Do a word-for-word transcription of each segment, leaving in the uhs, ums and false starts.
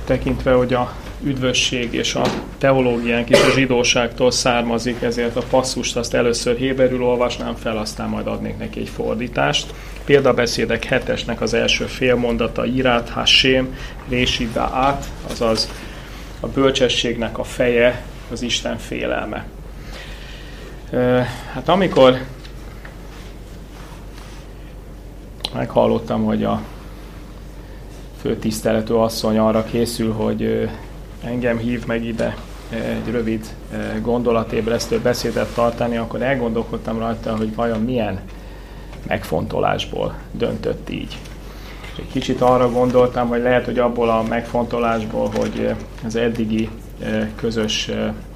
tekintve, hogy a üdvösség és a teológiánk is a zsidóságtól származik, ezért a passzust azt először héberül olvasnám fel, aztán majd adnék neki egy fordítást. Példabeszédek hetesnek az első félmondata, Irát Hashem, Résidá át, azaz a bölcsességnek a feje, az Isten félelme. Hát amikor meghallottam, hogy a főtiszteletű asszony arra készül, hogy engem hív meg ide egy rövid gondolatébresztő beszédet tartani, akkor elgondolkodtam rajta, hogy vajon milyen megfontolásból döntött így. Egy kicsit arra gondoltam, hogy lehet, hogy abból a megfontolásból, hogy az eddigi közös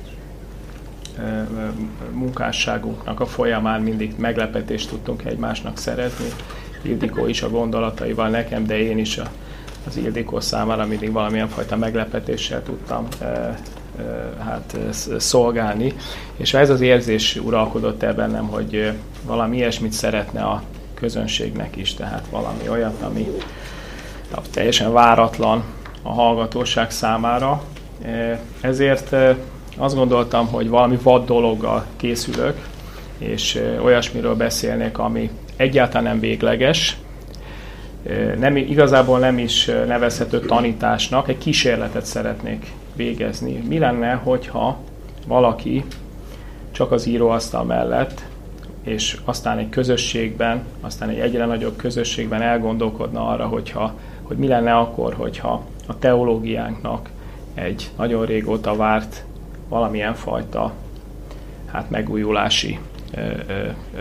munkásságunknak a folyamán mindig meglepetést tudtunk egymásnak szerezni. Ildikó is a gondolataival nekem, de én is a, az Ildikó számára mindig valamilyen fajta meglepetéssel tudtam e, e, hát, szolgálni. És ez az érzés uralkodott el bennem, hogy valami ilyesmit szeretne a közönségnek is, tehát valami olyat, ami teljesen váratlan a hallgatóság számára. Ezért azt gondoltam, hogy valami vad dologgal készülök, és olyasmiről beszélnék, ami egyáltalán nem végleges, nem, igazából nem is nevezhető tanításnak, egy kísérletet szeretnék végezni. Mi lenne, hogyha valaki csak az íróasztal mellett, és aztán egy közösségben, aztán egy egyre nagyobb közösségben elgondolkodna arra, hogyha, hogy mi lenne akkor, hogyha a teológiánknak egy nagyon régóta várt valamilyen fajta hát megújulási ö, ö, ö,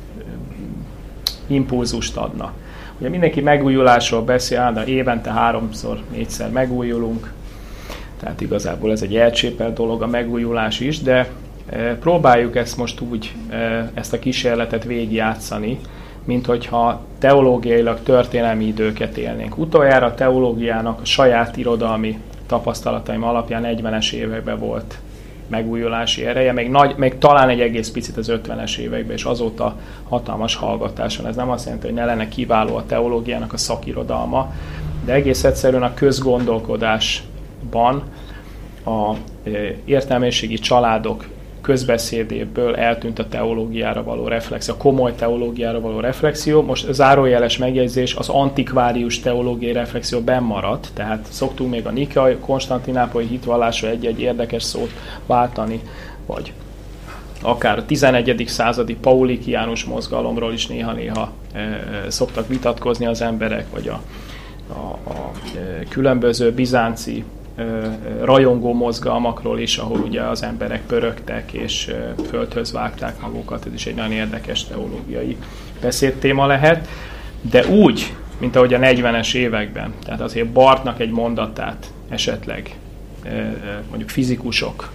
impulzust adna. Ugye mindenki megújulásról beszél, de évente háromszor, négyszer megújulunk, tehát igazából ez egy elcsépelt dolog a megújulás is, de e, próbáljuk ezt most úgy, e, ezt a kísérletet végigjátszani, mint hogyha teológiailag történelmi időket élnénk. Utoljára a teológiának a saját irodalmi tapasztalataim alapján negyvenes években volt megújulási ereje, még, nagy, még talán egy egész picit az ötvenes években, és azóta hatalmas hallgatáson. Ez nem azt jelenti, hogy ne lenne kiváló a teológiának a szakirodalma, de egész egyszerűen a közgondolkodásban a értelmiségi családok közbeszédéből eltűnt a teológiára való reflexió, a komoly teológiára való reflexió. Most zárójeles megjegyzés, az antikvárius teológiai reflexió bennmaradt, tehát szoktunk még a nikai, konstantinápolyi hitvallásra egy-egy érdekes szót váltani, vagy akár a tizenegyedik századi paulikiánus mozgalomról is néha-néha e, e, szoktak vitatkozni az emberek, vagy a, a, a e, különböző bizánci rajongó mozgalmakról is, ahol ugye az emberek pörögtek és földhöz vágták magukat. Ez is egy nagyon érdekes teológiai beszédtéma lehet. De úgy, mint ahogy a negyvenes években, tehát azért Barthnak egy mondatát esetleg mondjuk fizikusok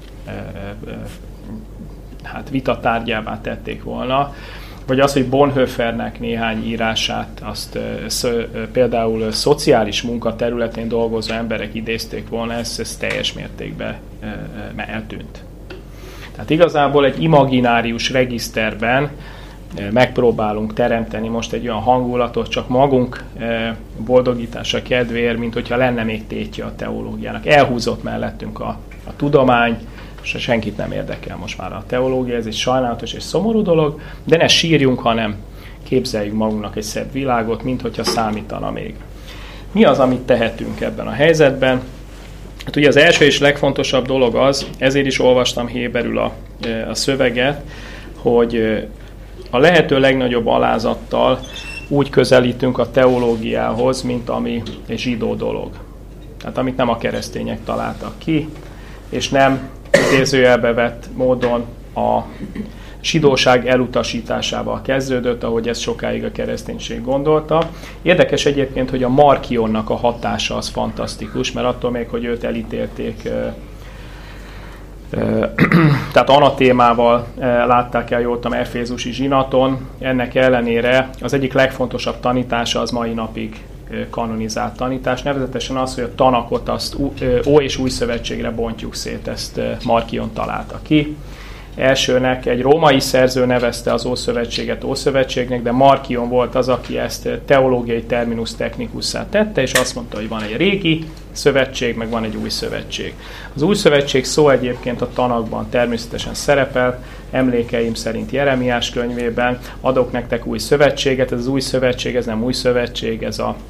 hát vitatárgyává tették volna, vagy az, hogy Bonhoeffernek néhány írását, azt például szociális munka területén dolgozó emberek idézték volna, ez, ez teljes mértékben eltűnt. Tehát igazából egy imaginárius regiszterben megpróbálunk teremteni most egy olyan hangulatot, csak magunk boldogítása kedvéért, mint hogyha lenne még tétje a teológiának. Elhúzott mellettünk a, a tudomány, és senkit nem érdekel most már a teológia, ez egy sajnálatos és szomorú dolog, de ne sírjunk, hanem képzeljünk magunknak egy szebb világot, mint hogyha számítana még. Mi az, amit tehetünk ebben a helyzetben? Hát ugye az első és legfontosabb dolog az, ezért is olvastam héberül a, a szöveget, hogy a lehető legnagyobb alázattal úgy közelítünk a teológiához, mint ami egy zsidó dolog. Tehát amit nem a keresztények találtak ki, és nem idézőjelbe vett módon a zsidóság elutasításával kezdődött, ahogy ezt sokáig a kereszténység gondolta. Érdekes egyébként, hogy a Markionnak a hatása az fantasztikus, mert attól még, hogy őt elítélték, tehát anatémával látták el, jól tudom, Efézusi zsinaton, ennek ellenére az egyik legfontosabb tanítása az mai napig kanonizált tanítás, nevezetesen az, hogy a tanakot azt Ó- és Új Szövetségre bontjuk szét, ezt Markion találta ki. elsőnek egy római szerző nevezte az Ószövetséget Ószövetségnek, de Markion volt az, aki ezt teológiai terminus technikussá tette, és azt mondta, hogy van egy régi szövetség, meg van egy új szövetség. Az új szövetség szó egyébként a tanakban természetesen szerepel, emlékeim szerint Jeremiás könyvében, adok nektek új szövetséget, ez az új szövetség, ez nem új szövetség, ez a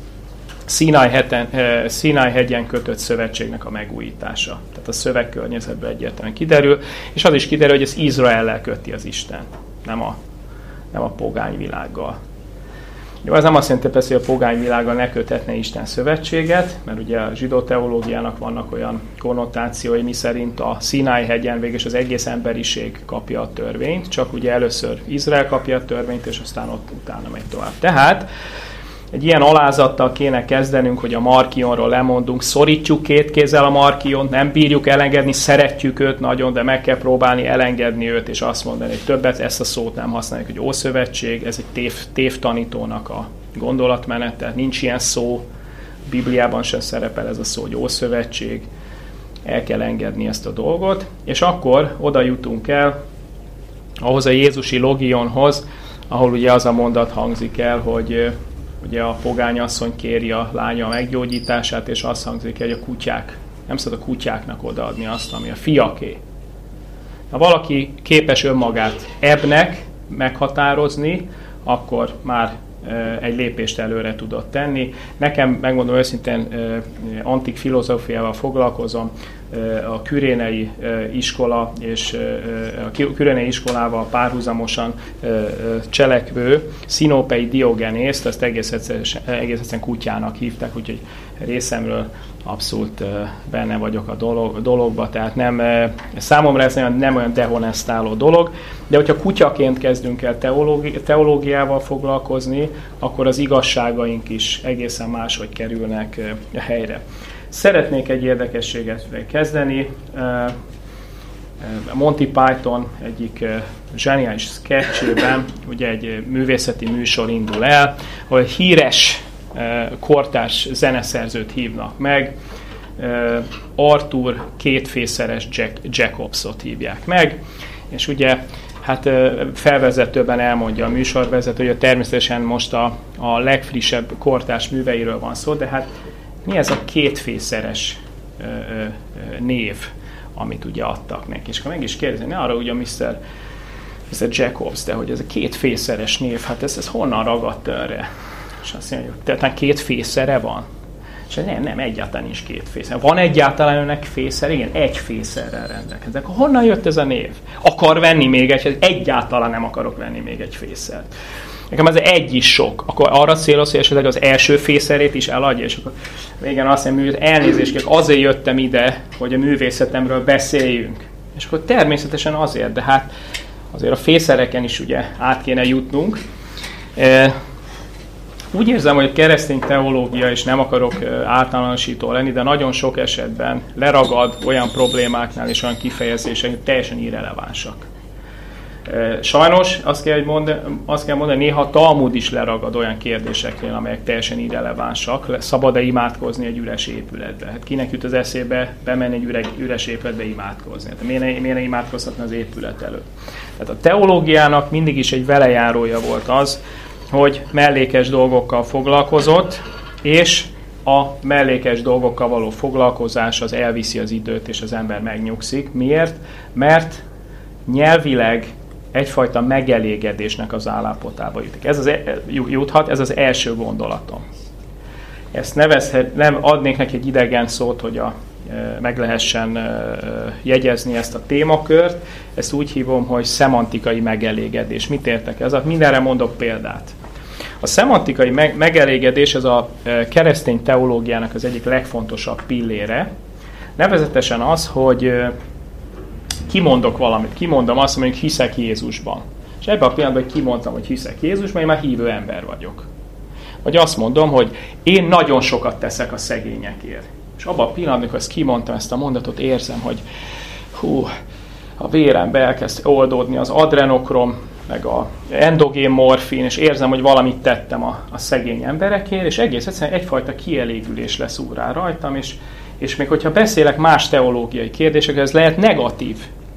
Színáj hegyen kötött szövetségnek a megújítása. Tehát a szövegkörnyezetben egyértelműen kiderül, és az is kiderül, hogy ez Izraellel köti az Isten, nem a, nem a pogány világgal. Jó, ez nem azt jelenti persze, hogy a pogány világgal ne köthetne Isten szövetséget, mert ugye a zsidó teológiának vannak olyan konnotációi, miszerint a Színáj hegyen végül az egész emberiség kapja a törvényt, csak ugye először Izrael kapja a törvényt, és aztán ott utána megy tovább. Tehát egy ilyen alázattal kéne kezdenünk, hogy a Markionról lemondunk, szorítjuk két kézzel a Markiont, nem bírjuk elengedni, szeretjük őt nagyon, de meg kell próbálni elengedni őt, és azt mondani, hogy többet ezt a szót nem használjuk, hogy Ószövetség, ez egy tév, tévtanítónak a gondolatmenete, nincs ilyen szó, a Bibliában sem szerepel ez a szó, hogy Ószövetség, el kell engedni ezt a dolgot, és akkor oda jutunk el ahhoz a jézusi logionhoz, ahol ugye az a mondat hangzik el, hogy ugye a pogányasszony kéri a lánya meggyógyítását, és azt hangzik, hogy a kutyák, nem szabad a kutyáknak odaadni azt, ami a fiaké. Ha valaki képes önmagát ebbnek meghatározni, akkor már egy lépést előre tudott tenni. Nekem, megmondom őszintén, antik filozófiával foglalkozom, a kürénei iskola és a kürénei iskolával párhuzamosan cselekvő Szinópei Diogenészt, ezt egész egyszerűen, egész egyszerűen kutyának hívták, úgyhogy részemről abszolút benne vagyok a dolog, dologba, tehát nem, számomra ez nem, nem olyan dehonestáló dolog, de hogyha kutyaként kezdünk el teológi, teológiával foglalkozni, akkor az igazságaink is egészen máshogy kerülnek helyre. Szeretnék egy érdekességet kezdeni. Monty Python egyik zseniális sketchében ugye egy művészeti műsor indul el, ahol híres kortárs zeneszerzőt hívnak meg, Arthur kétfészeres Jack, Jacobsot hívják meg, és ugye hát felvezetőben elmondja a műsorvezető, hogy természetesen most a, a legfrissebb kortárs műveiről van szó, de hát mi ez a kétfészeres ö, ö, név, amit ugye adtak neki? És akkor meg is kérdezni, ne arra ugye miszter miszter Jacobs, de hogy ez a kétfészeres név, hát ez, ez honnan ragadt erre? És azt mondja, hogy tehát két fészere van? És nem, nem, egyáltalán nincs két fészer. Van egyáltalán önnek fészer? Igen, egy fészerrel rendelkeznek. Honnan jött ez a név? Akar venni még egy? Egyáltalán nem akarok venni még egy fészert. Nekem ez egy is sok. Akkor arra céloz, hogy esetleg az első fészerét is eladja, és akkor végén azt mondja, hogy elnézést, azért jöttem ide, hogy a művészetemről beszéljünk. És akkor természetesen azért, de hát azért a fészereken is ugye át kéne jutnunk. Úgy érzem, hogy a keresztény teológia, és nem akarok általánosító lenni, de nagyon sok esetben leragad olyan problémáknál és olyan kifejezések, hogy teljesen irrelevánsak. Sajnos azt kell mondani, azt kell mondani, néha a Talmud is leragad olyan kérdéseknél, amelyek teljesen irrelevánsak. Szabad-e imádkozni egy üres épületbe? Hát kinek jut az eszébe bemenni egy üres, üres épületbe imádkozni? Hát miért, ne, miért ne imádkozhatna az épület előtt? Tehát a teológiának mindig is egy velejárója volt az, hogy mellékes dolgokkal foglalkozott, és a mellékes dolgokkal való foglalkozás az elviszi az időt, és az ember megnyugszik. Miért? Mert nyelvileg egyfajta megelégedésnek az állapotába jutik. Ez az, juthat, ez az első gondolatom. Ezt nevezhet, nem adnék neki egy idegen szót, hogy a, meg lehessen jegyezni ezt a témakört. Ezt úgy hívom, hogy szemantikai megelégedés. Mit értek ez? Mindenre mondok példát. A szemantikai megelégedés ez a keresztény teológiának az egyik legfontosabb pillére. Nevezetesen az, hogy kimondok valamit, kimondom azt, hogy hiszek Jézusban. És ebben a pillanatban, hogy kimondtam, hogy hiszek Jézusban, én már hívő ember vagyok. Vagy azt mondom, hogy én nagyon sokat teszek a szegényekért. És abban a pillanatban, amikor ezt kimondtam, ezt a mondatot, érzem, hogy hú, a vérembe elkezd oldódni az adrenokrom, meg a endogén morfin, és érzem, hogy valamit tettem a, a szegény emberekért, és egész egyszerűen egyfajta kielégülés lesz úrrá rajtam, és, és még hogyha beszélek más teológiai kérdésekről, ez lehet negatív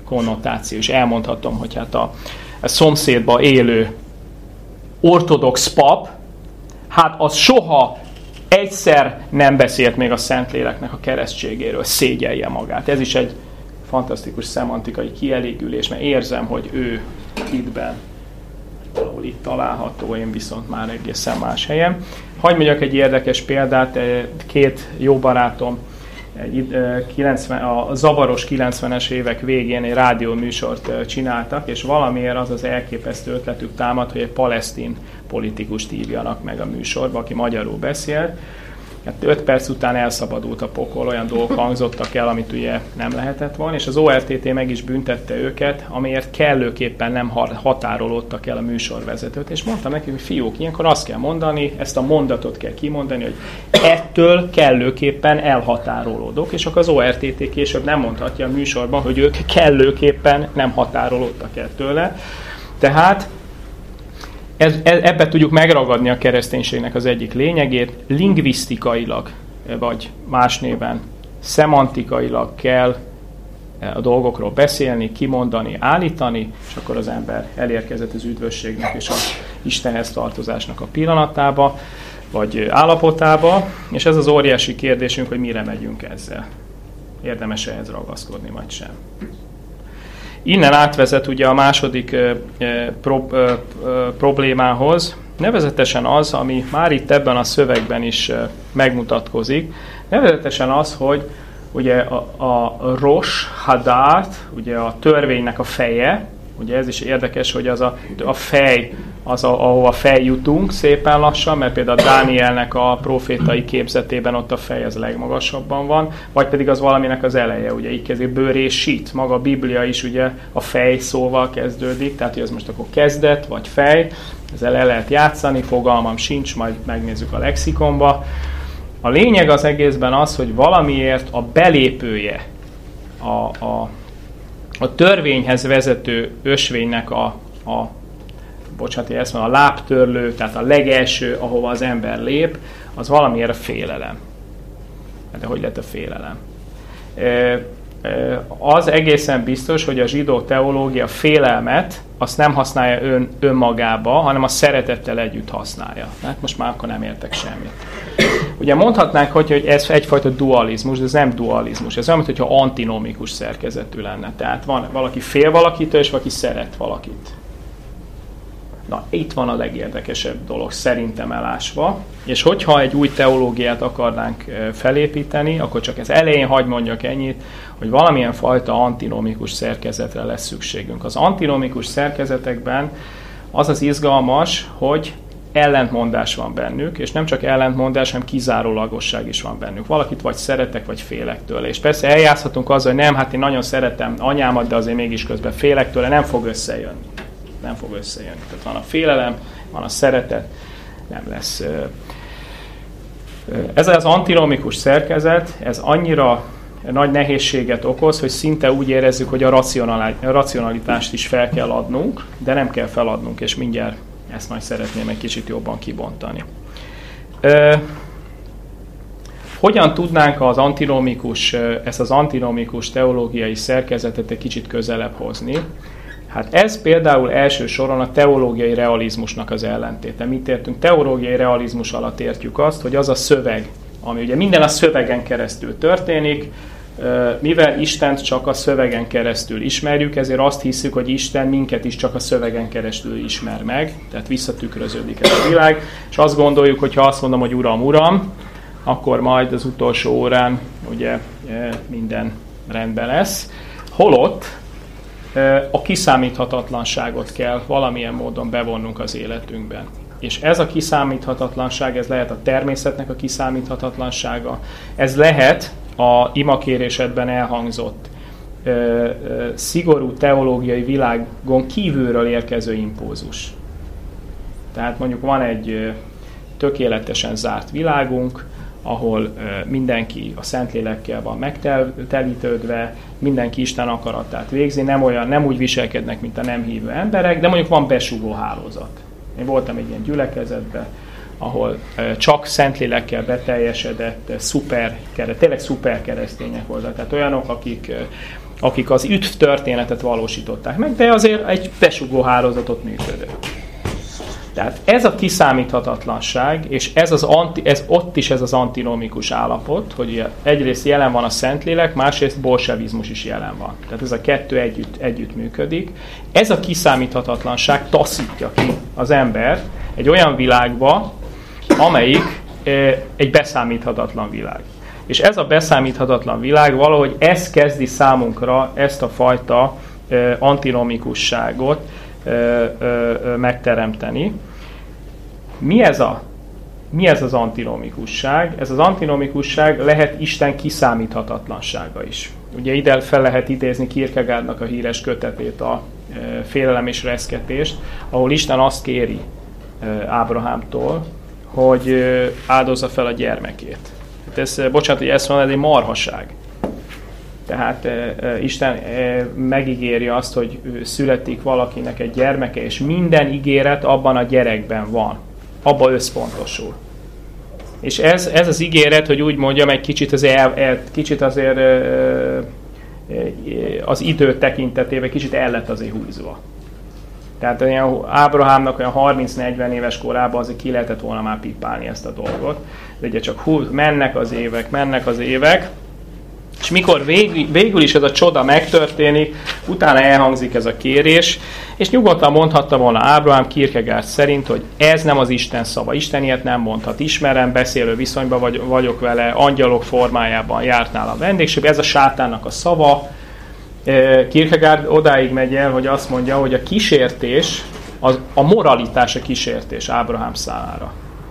konnotáció, és elmondhatom, hogy hát a, a szomszédba élő ortodox pap, hát az soha egyszer nem beszélt még a Szentléleknek a keresztségéről, szégyelje magát. Ez is egy fantasztikus szemantikai kielégülés, mert érzem, hogy ő hitben valahol itt található, én viszont már egészen más helyen. Hagy mondjak egy érdekes példát, két jó barátom egy, kilencven, a zavaros kilencvenes évek végén egy rádióműsort csináltak, és valamiért az az elképesztő ötletük támad, hogy egy palesztin politikust hívjanak meg a műsorba, aki magyarul beszél. Hát öt perc után elszabadult a pokol, olyan dolgok hangzottak el, amit ugye nem lehetett volna, és az o er té té meg is büntette őket, amiért kellőképpen nem határolódtak el a műsorvezetőt, és mondtam neki, hogy fiúk, ilyenkor azt kell mondani, ezt a mondatot kell kimondani, hogy ettől kellőképpen elhatárolódok, és akkor az o er té té később nem mondhatja a műsorban, hogy ők kellőképpen nem határolódtak el tőle. Tehát Ez, ebbe tudjuk megragadni a kereszténységnek az egyik lényegét, lingvisztikailag, vagy más néven szemantikailag kell a dolgokról beszélni, kimondani, állítani, és akkor az ember elérkezett az üdvösségnek és az Istenhez tartozásnak a pillanatába, vagy állapotába, és ez az óriási kérdésünk, hogy mire megyünk ezzel. Érdemes ehhez ragaszkodni, vagy sem. Innen átvezet ugye a második e, pro, e, e, problémához, nevezetesen az, ami már itt ebben a szövegben is e, megmutatkozik, nevezetesen az, hogy ugye a, a Rosh Hadát, ugye a törvénynek a feje, ugye ez is érdekes, hogy az a, a fej, az a, ahova feljutunk szépen lassan, mert például Dánielnek a profétai képzetében ott a fej az legmagasabban van, vagy pedig az valaminek az eleje, ugye így kezdődik, bőrésít, maga a Biblia is ugye a fej szóval kezdődik, tehát hogy ez most akkor kezdet, vagy fej, ezzel el lehet játszani, fogalmam sincs, majd megnézzük a lexikonba. A lényeg az egészben az, hogy valamiért a belépője, a, a a törvényhez vezető ösvénynek a, a bocsánat, ezt mondom, a lábtörlő, tehát a legelső, ahova az ember lép, az valamiért a félelem. De hogy lett a félelem? Az egészen biztos, hogy a zsidó teológia félelmet azt nem használja ön, önmagába, hanem a szeretettel együtt használja. Hát most már akkor nem értek semmit. Ugye mondhatnánk, hogy, hogy ez egyfajta dualizmus, de ez nem dualizmus. Ez olyan, mintha antinomikus szerkezetű lenne. Tehát van valaki fél valakitől, és valaki szeret valakit. Na, itt van a legérdekesebb dolog szerintem elásva, és hogyha egy új teológiát akarnánk felépíteni, akkor csak ez elején hagy mondjak ennyit, hogy valamilyen fajta antinomikus szerkezetre lesz szükségünk. Az antinomikus szerkezetekben az az izgalmas, hogy ellentmondás van bennük, és nem csak ellentmondás, hanem kizárólagosság is van bennük. Valakit vagy szeretek, vagy félek tőle. És persze eljátszhatunk azzal, hogy nem, hát én nagyon szeretem anyámat, de azért mégis közben félek tőle, nem fog összejönni. Nem fog összejönni. Tehát van a félelem, van a szeretet, nem lesz. Ez az antinomikus szerkezet, ez annyira nagy nehézséget okoz, hogy szinte úgy érezzük, hogy a racionalitást is fel kell adnunk, de nem kell feladnunk, és mindjárt ezt majd szeretném egy kicsit jobban kibontani. Ö, hogyan tudnánk az antinomikus, ezt az antinomikus teológiai szerkezetet egy kicsit közelebb hozni? Hát ez például első soron a teológiai realizmusnak az ellentéte. Mit értünk? Teológiai realizmus alatt értjük azt, hogy az a szöveg, ami ugye minden a szövegen keresztül történik, mivel Istent csak a szövegen keresztül ismerjük, ezért azt hiszük, hogy Isten minket is csak a szövegen keresztül ismer meg, tehát visszatükröződik ez a világ, és azt gondoljuk, hogy ha azt mondom, hogy Uram, Uram, akkor majd az utolsó órán ugye minden rendben lesz. Holott a kiszámíthatatlanságot kell valamilyen módon bevonnunk az életünkben. És ez a kiszámíthatatlanság, ez lehet a természetnek a kiszámíthatatlansága, ez lehet a imakérésedben elhangzott ö, ö, szigorú teológiai világon kívülről érkező impulzus. Tehát mondjuk van egy ö, tökéletesen zárt világunk, ahol ö, mindenki a Szentlélekkel van megtelítődve, mindenki Isten akaratát végzi, nem, olyan, nem úgy viselkednek, mint a nem hívő emberek, de mondjuk van besugó hálózat. Én voltam egy ilyen gyülekezetben, ahol csak Szentlélekkel beteljesedett, szuper, tényleg szuper keresztények voltak. Tehát olyanok, akik akik az üdv történetet valósították meg, de azért egy besugó hálózatot működő. Tehát ez a kiszámíthatatlanság, és ez, az anti, ez ott is ez az antinomikus állapot, hogy egyrészt jelen van a Szentlélek, másrészt bolsevizmus is jelen van. Tehát ez a kettő együtt, együtt működik. Ez a kiszámíthatatlanság taszítja ki az embert egy olyan világba, amelyik egy beszámíthatatlan világ. És ez a beszámíthatatlan világ valahogy ez kezdi számunkra ezt a fajta antinomikusságot megteremteni. Mi ez, a, mi ez az antinomikusság? Ez az antinomikusság lehet Isten kiszámíthatatlansága is. Ugye ide fel lehet idézni Kierkegaardnak a híres kötetét, a Félelem és reszketést, ahol Isten azt kéri Ábrahámtól, hogy áldozza fel a gyermekét. Hát ez, bocsánat, hogy ezt mondom, ez egy marhaság. Tehát e, e, Isten e, megígéri azt, hogy születik valakinek egy gyermeke, és minden ígéret abban a gyerekben van. Abba összpontosul. És ez, ez az ígéret, hogy úgy mondjam, egy kicsit azért, el, el, kicsit azért e, e, az idő tekintetében kicsit el lett azért húzva. Tehát olyan Ábrahámnak olyan harminc-negyven éves korában azért ki lehetett volna már pipálni ezt a dolgot. De ugye csak hú, mennek az évek, mennek az évek, és mikor végül, végül is ez a csoda megtörténik, utána elhangzik ez a kérés, és nyugodtan mondhatta volna Ábrahám Kierkegaard szerint, hogy ez nem az Isten szava. Isten ilyet nem mondhat. Ismerem, beszélő viszonyban vagy, vagyok vele, angyalok formájában járt nálam vendégség. Ez a sátánnak a szava. Kierkegaard odáig megy el, hogy azt mondja, hogy a kísértés, az, a moralitás a kísértés Ábrahám számára.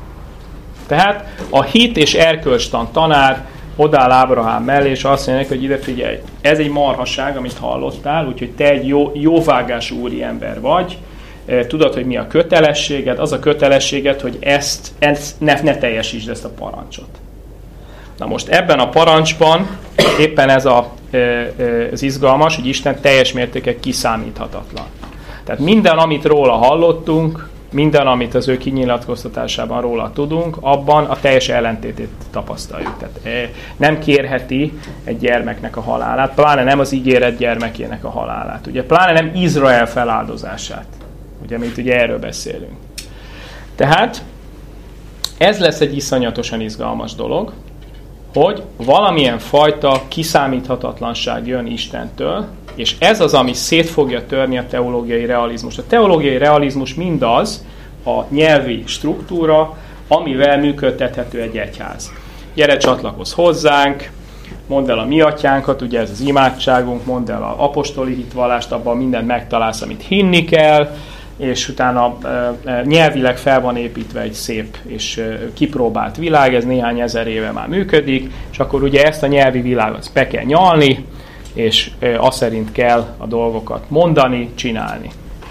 Tehát a hit és erkölcstan tanár odáll Ábrahám mellé, és azt mondja, hogy ide figyelj, ez egy marhaság, amit hallottál, úgyhogy te egy jó, jóvágású úri ember vagy, tudod, hogy mi a kötelességed, az a kötelességed, hogy ezt, ezt ne, ne teljesítsd ezt a parancsot. Na most ebben a parancsban éppen ez a, az izgalmas, hogy Isten teljes mértékig kiszámíthatatlan. Tehát minden, amit róla hallottunk, minden, amit az ő kinyilatkoztatásában róla tudunk, abban a teljes ellentétét tapasztaljuk. Tehát nem kérheti egy gyermeknek a halálát, pláne nem az ígéret gyermekének a halálát. Ugye pláne nem Izrael feláldozását. Ugye, mint ugye erről beszélünk. Tehát ez lesz egy iszonyatosan izgalmas dolog, hogy valamilyen fajta kiszámíthatatlanság jön Istentől, és ez az, ami szét fogja törni a teológiai realizmust. A teológiai realizmus mindaz a nyelvi struktúra, amivel működtethető egy egyház. Gyere, csatlakozz hozzánk, mondd el a mi atyánkat, ugye ez az imádságunk, mondd el az apostoli hitvallást, abban mindent megtalálsz, amit hinni kell, és utána e, nyelvileg fel van építve egy szép és e, kipróbált világ, ez néhány ezer éve már működik, és akkor ugye ezt a nyelvi világot be kell nyalni, és e, azt szerint kell a dolgokat mondani, csinálni.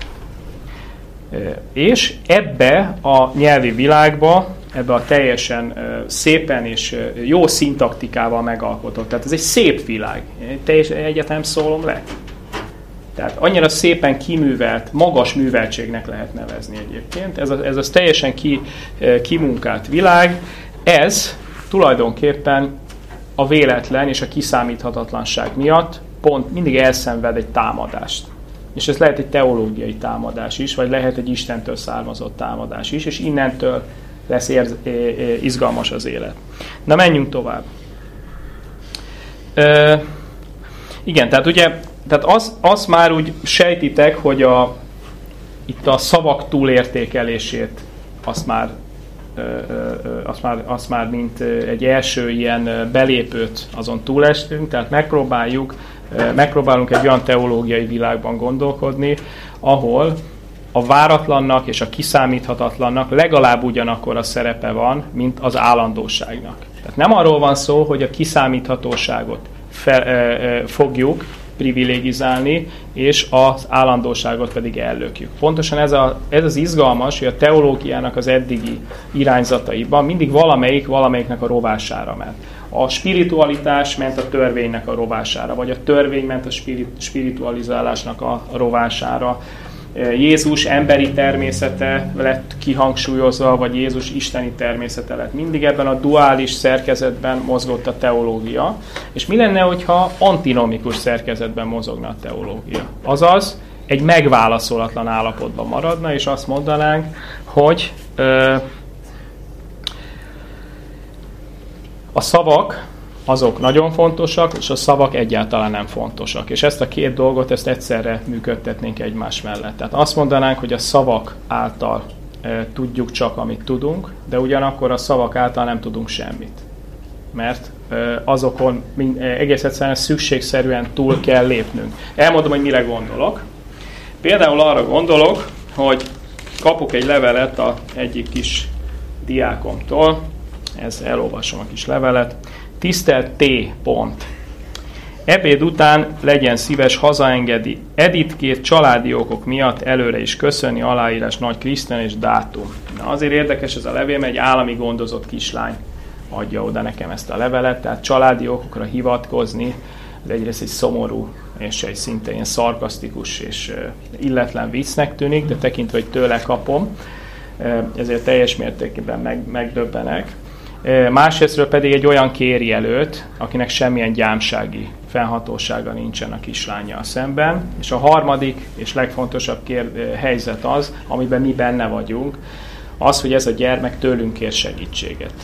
E, és ebbe a nyelvi világba, ebbe a teljesen e, szépen és e, jó szintaktikával megalkotott, tehát ez egy szép világ, teljesen egyáltalán szólom le. Tehát annyira szépen kiművelt, magas műveltségnek lehet nevezni egyébként. Ez az, ez az teljesen ki, kimunkált világ, ez tulajdonképpen a véletlen és a kiszámíthatatlanság miatt pont mindig elszenved egy támadást. És ez lehet egy teológiai támadás is, vagy lehet egy Istentől származott támadás is, és innentől lesz érz, izgalmas az élet. Na, menjünk tovább. Ö, igen, tehát ugye Tehát az, az már úgy sejtitek, hogy a, itt a szavak túlértékelését azt már, ö, ö, azt, már, azt már mint egy első ilyen belépőt azon túlestünk, tehát megpróbáljuk, megpróbálunk egy olyan teológiai világban gondolkodni, ahol a váratlannak és a kiszámíthatatlannak legalább ugyanakkor a szerepe van, mint az állandóságnak. Tehát nem arról van szó, hogy a kiszámíthatóságot fel, ö, ö, fogjuk privilegizálni, és az állandóságot pedig ellökjük. Pontosan ez, a, ez az izgalmas, hogy a teológiának az eddigi irányzataiban mindig valamelyik valamelyiknek a rovására ment. A spiritualitás ment a törvénynek a rovására, vagy a törvény ment a spirit, spiritualizálásnak a rovására. Jézus emberi természete lett kihangsúlyozva, vagy Jézus isteni természete lett. Mindig ebben a duális szerkezetben mozgott a teológia. És mi lenne, hogyha antinomikus szerkezetben mozogna a teológia? Azaz, egy megválaszolatlan állapotban maradna, és azt mondanánk, hogy ö, a szavak azok nagyon fontosak, és a szavak egyáltalán nem fontosak. És ezt a két dolgot, ezt egyszerre működtetnénk egymás mellett. Tehát azt mondanánk, hogy a szavak által e, tudjuk csak, amit tudunk, de ugyanakkor a szavak által nem tudunk semmit. Mert e, azokon mind, e, egész egyszerűen szükségszerűen túl kell lépnünk. Elmondom, hogy mire gondolok. Például arra gondolok, hogy kapok egy levelet a egyik kis diákomtól, ez elolvasom a kis levelet. Tisztelt T. Pont. Ebéd után legyen szíves hazaengedi Editkét családi okok miatt előre is köszönni, aláírás Nagy Krisztián és dátum. Na, azért érdekes ez a levél, mert egy állami gondozott kislány adja oda nekem ezt a levelet, tehát családi okokra hivatkozni, ez egyrészt egy szomorú és egy szinte ilyen szarkasztikus és illetlen viccnek tűnik, de tekintve, hogy tőle kapom, ezért teljes mértékben meg, megdöbbenek. Másrésztről pedig egy olyan kérjelölt, akinek semmilyen gyámsági fennhatósága nincsen a kislánnyal szemben. És a harmadik és legfontosabb kér, helyzet az, amiben mi benne vagyunk, az, hogy ez a gyermek tőlünk kér segítséget.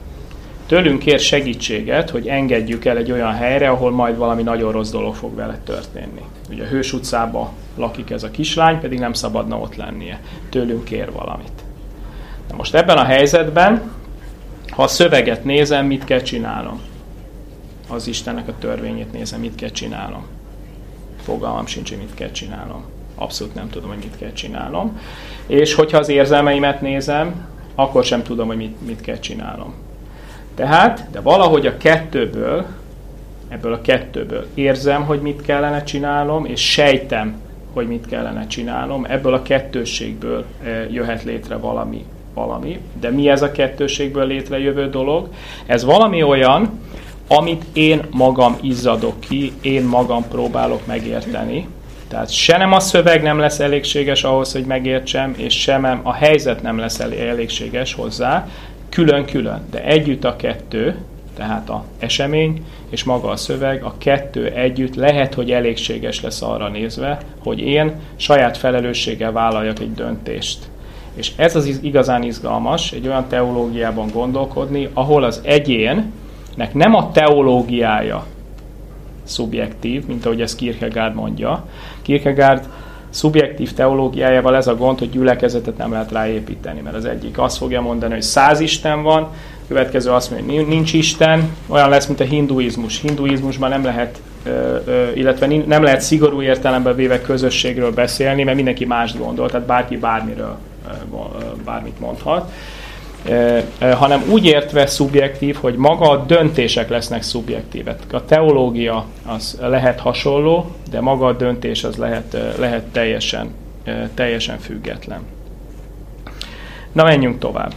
Tőlünk kér segítséget, hogy engedjük el egy olyan helyre, ahol majd valami nagyon rossz dolog fog vele történni. Ugye a Hős utcában lakik ez a kislány, pedig nem szabadna ott lennie. Tőlünk kér valamit. Na most ebben a helyzetben, ha a szöveget nézem, mit kell csinálnom? Az Istennek a törvényét nézem, mit kell csinálnom? Fogalmam sincs, hogy mit kell csinálnom. Abszolút nem tudom, hogy mit kell csinálnom. És hogyha az érzelmeimet nézem, akkor sem tudom, hogy mit, mit kell csinálnom. Tehát, de valahogy a kettőből, ebből a kettőből érzem, hogy mit kellene csinálnom, és sejtem, hogy mit kellene csinálnom. Ebből a kettősségből jöhet létre valami. valami. De mi ez a kettőségből létrejövő dolog? Ez valami olyan, amit én magam izzadok ki, én magam próbálok megérteni. Tehát se nem a szöveg nem lesz elégséges ahhoz, hogy megértsem, és sem a helyzet nem lesz elégséges hozzá, külön-külön. De együtt a kettő, tehát az esemény és maga a szöveg, a kettő együtt lehet, hogy elégséges lesz arra nézve, hogy én saját felelősséggel vállaljak egy döntést. És ez az igazán izgalmas, egy olyan teológiában gondolkodni, ahol az egyénnek nem a teológiája szubjektív, mint ahogy ezt Kierkegaard mondja. Kierkegaard szubjektív teológiájával ez a gond, hogy gyülekezetet nem lehet ráépíteni, mert az egyik azt fogja mondani, hogy száz Isten van, a következő azt mondja, hogy nincs Isten, olyan lesz, mint a hinduizmus. Hinduizmusban nem lehet, illetve nem lehet szigorú értelemben véve közösségről beszélni, mert mindenki mást gondol, tehát bárki bármiről bármit mondhat, hanem úgy értve szubjektív, hogy maga a döntések lesznek szubjektívek. A teológia az lehet hasonló, de maga a döntés az lehet, lehet teljesen, teljesen független. Na, menjünk tovább.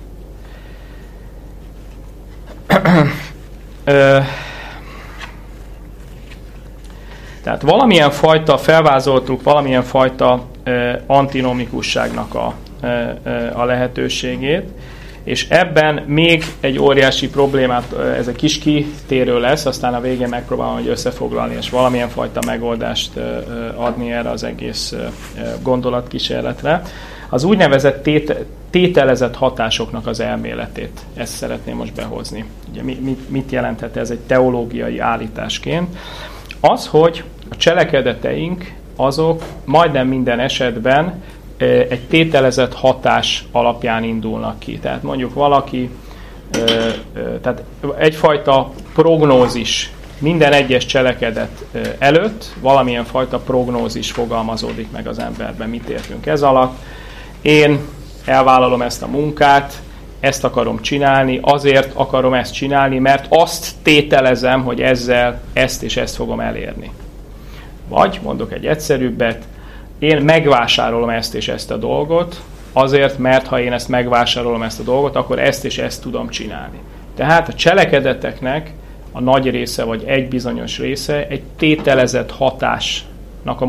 Tehát valamilyen fajta, felvázoltuk valamilyen fajta antinomikusságnak a, a lehetőségét, és ebben még egy óriási problémát, ez egy kis kitérő lesz, aztán a végén megpróbálom hogy összefoglalni, és valamilyen fajta megoldást adni erre az egész gondolatkísérletre. Az úgynevezett tét, tételezett hatásoknak az elméletét, ezt szeretném most behozni. Ugye mit, mit jelenthet ez egy teológiai állításként? Az, hogy a cselekedeteink azok majdnem minden esetben egy tételezett hatás alapján indulnak ki. Tehát mondjuk valaki, tehát egyfajta prognózis minden egyes cselekedet előtt, valamilyen fajta prognózis fogalmazódik meg az emberben. Mit értünk ez alatt? Én elvállalom ezt a munkát, ezt akarom csinálni, azért akarom ezt csinálni, mert azt tételezem, hogy ezzel ezt és ezt fogom elérni. Vagy, mondok egy egyszerűbbet, én megvásárolom ezt és ezt a dolgot, azért, mert ha én ezt megvásárolom ezt a dolgot, akkor ezt és ezt tudom csinálni. Tehát a cselekedeteknek a nagy része, vagy egy bizonyos része egy tételezett hatás a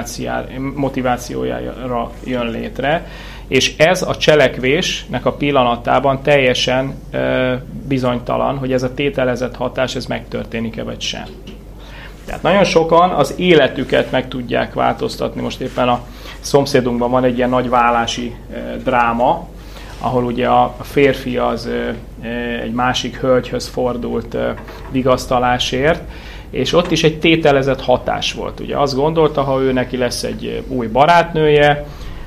motivációjára jön létre, és ez a cselekvésnek a pillanatában teljesen ö, bizonytalan, hogy ez a tételezett hatás, ez megtörténik-e vagy sem. Tehát nagyon sokan az életüket meg tudják változtatni. Most éppen a szomszédunkban van egy ilyen nagy vállási ö, dráma, ahol ugye a férfi az ö, egy másik hölgyhöz fordult ö, vigasztalásért, és ott is egy tételezett hatás volt. Ugye azt gondolta, ha ő neki lesz egy új barátnője,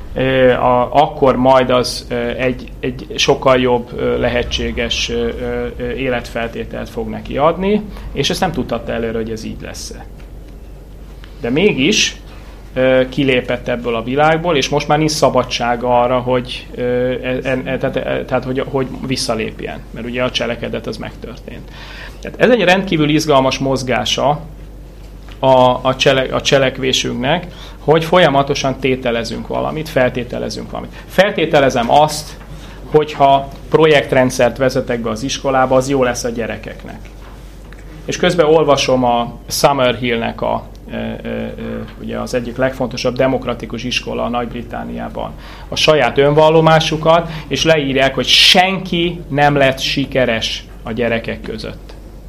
akkor majd az egy, egy sokkal jobb lehetséges életfeltételt fog neki adni, és ezt nem tudhatta előre, hogy ez így lesz. De mégis kilépett ebből a világból, és most már nincs szabadsága arra, hogy, tehát, tehát, hogy, hogy visszalépjen, mert ugye a cselekedet az megtörtént. Tehát ez egy rendkívül izgalmas mozgása a, a, csele, a cselekvésünknek, hogy folyamatosan tételezünk valamit, feltételezünk valamit. Feltételezem azt, hogyha projektrendszert vezetek be az iskolába, az jó lesz a gyerekeknek. És közben olvasom a Summerhill-nek a, e, e, e, ugye az egyik legfontosabb demokratikus iskola a Nagy-Britanniában a saját önvallomásukat, és leírják, hogy senki nem lett sikeres a gyerekek között.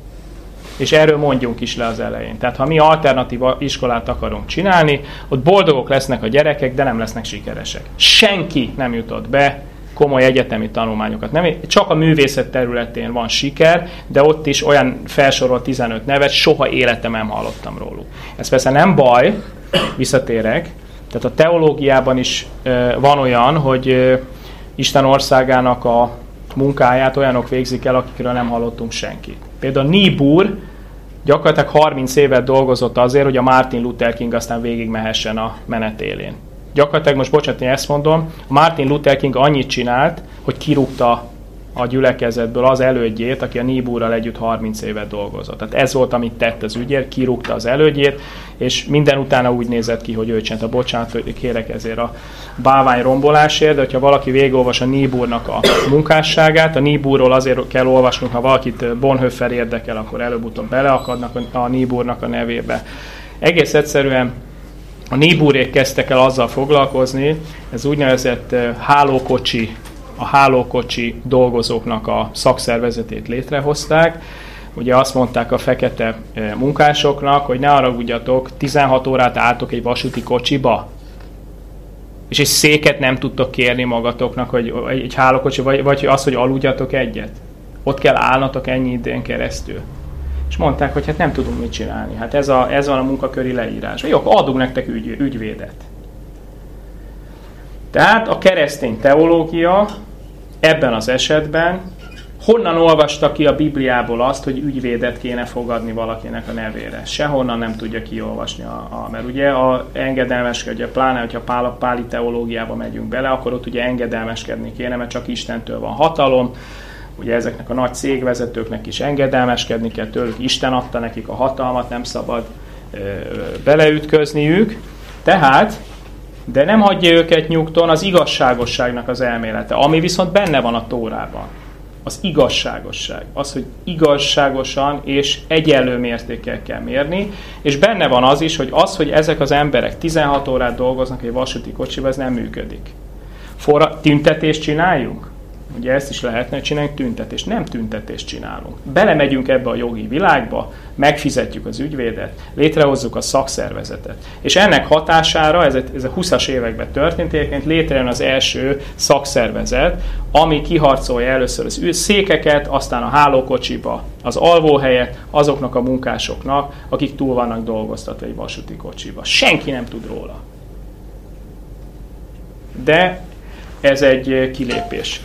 És erről mondjunk is le az elején. Tehát ha mi alternatív iskolát akarunk csinálni, ott boldogok lesznek a gyerekek, de nem lesznek sikeresek. Senki nem jutott be komoly egyetemi tanulmányokat. Nem, csak a művészet területén van siker, de ott is olyan felsorolt tizenöt nevet, soha életem nem hallottam róluk. Ez persze nem baj, visszatérek, tehát a teológiában is e, van olyan, hogy e, Isten országának a munkáját olyanok végzik el, akikről nem hallottunk senkit. Például Niebuhr gyakorlatilag harminc évet dolgozott azért, hogy a Martin Luther King aztán végigmehessen a menetélén. Gyakorlatilag most, bocsánat, én ezt mondom, a Martin Luther King annyit csinált, hogy kirúgta a gyülekezetből az elődjét, aki a Niebuhrral együtt harminc évet dolgozott. Tehát ez volt, amit tett az ügyért, kirúgta az elődjét, és minden utána úgy nézett ki, hogy ő csinálta. Bocsánat, kérek ezért a bálvány rombolásért, de hogyha valaki végigolvas a Niebuhrnak a munkásságát, a Niebuhrról azért kell olvasnunk, ha valakit Bonhoeffer érdekel, akkor előbb-utóbb beleakadnak a Niebuhrnak a nevébe. Egész egyszerűen a Niebuhrék kezdtek el azzal foglalkozni, ez úgynevezett hálókocsi, a hálókocsi dolgozóknak a szakszervezetét létrehozták. Ugye azt mondták a fekete munkásoknak, hogy ne haragudjatok, tizenhat órát álltok egy vasúti kocsiba, és egy széket nem tudtok kérni magatoknak, hogy egy hálókocsi, vagy, vagy az, hogy aludjatok egyet. Ott kell állnatok ennyi időn keresztül. És mondták, hogy hát nem tudunk mit csinálni. Hát ez, a, ez van a munkaköri leírás. Jó, adunk nektek ügy, ügyvédet. Tehát a keresztény teológia ebben az esetben honnan olvasta ki a Bibliából azt, hogy ügyvédet kéne fogadni valakinek a nevére? Sehonnan nem tudja kiolvasni, a, a, mert ugye a engedelmeskedje, pláne, hogyha pál, páli teológiába megyünk bele, akkor ott ugye engedelmeskedni kéne, mert csak Istentől van hatalom, ugye ezeknek a nagy cégvezetőknek is engedelmeskedni kell tőlük, Isten adta nekik a hatalmat, nem szabad ö, beleütközniük. Tehát, de nem hagyja őket nyugton az igazságosságnak az elmélete, ami viszont benne van a Tórában. Az igazságosság. Az, hogy igazságosan és egyenlő mértékkel kell mérni, és benne van az is, hogy az, hogy ezek az emberek tizenhat órát dolgoznak egy vasúti kocsiba, ez nem működik. Forra, tüntetést csináljunk? Ugye ezt is lehetne csinálni, tüntetést. Nem tüntetést csinálunk. Belemegyünk ebbe a jogi világba, megfizetjük az ügyvédet, létrehozzuk a szakszervezetet. És ennek hatására, ez, ez a huszas években történt, egyébként létrejön az első szakszervezet, ami kiharcolja először az székeket, aztán a hálókocsiba az alvóhelyet azoknak a munkásoknak, akik túl vannak dolgoztatva egy vasúti kocsiba. Senki nem tud róla. De ez egy kilépés.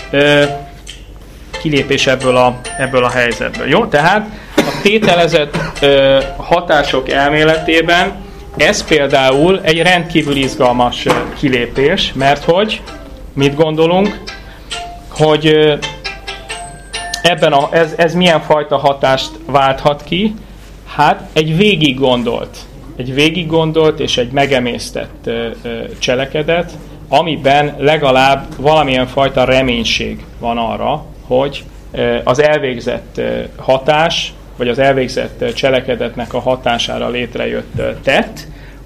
kilépés ebből a, ebből a helyzetből. Jó? Tehát a tételezett ö, hatások elméletében ez például egy rendkívül izgalmas ö, kilépés, mert hogy mit gondolunk, hogy ö, ebben a, ez, ez milyen fajta hatást válthat ki? Hát egy végig gondolt, egy végig gondolt és egy megemésztett ö, ö, cselekedet, amiben legalább valamilyen fajta reménység van arra, hogy az elvégzett hatás, vagy az elvégzett cselekedetnek a hatására létrejött tett,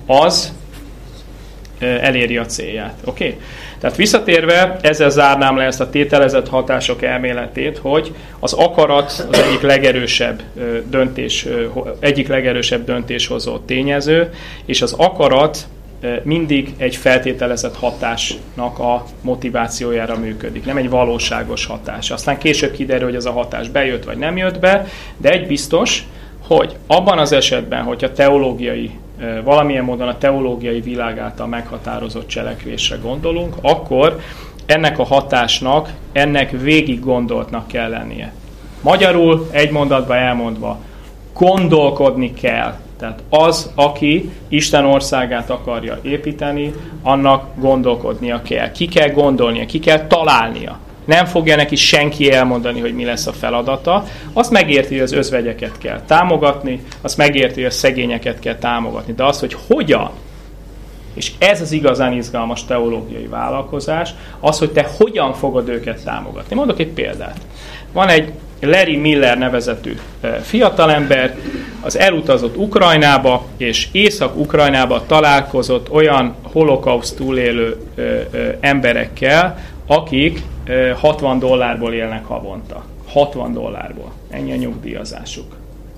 az eléri a célját. Oké? Okay? Tehát visszatérve, ezzel zárnám le ezt a tételezett hatások elméletét, hogy az akarat az egyik legerősebb döntés, egyik legerősebb döntéshozó tényező, és az akarat mindig egy feltételezett hatásnak a motivációjára működik, nem egy valóságos hatás. Aztán később kiderül, hogy ez a hatás bejött vagy nem jött be, de egy biztos, hogy abban az esetben, hogyha teológiai, valamilyen módon a teológiai világ által meghatározott cselekvésre gondolunk, akkor ennek a hatásnak, ennek végig gondoltnak kell lennie. Magyarul, egy mondatban elmondva, gondolkodni kell. Tehát az, aki Isten országát akarja építeni, annak gondolkodnia kell. Ki kell gondolnia, ki kell találnia. Nem fogja neki senki elmondani, hogy mi lesz a feladata. Azt megérti, hogy az özvegyeket kell támogatni, azt megérti, hogy a szegényeket kell támogatni. De az, hogy hogyan, és ez az igazán izgalmas teológiai vállalkozás, az, hogy te hogyan fogod őket támogatni. Mondok egy példát. Van egy Larry Miller nevezetű fiatalember, az elutazott Ukrajnába, és Észak-Ukrajnába találkozott olyan holokauszt túlélő emberekkel, akik hatvan dollárból élnek havonta. hatvan dollárból. Ennyi a nyugdíjazásuk.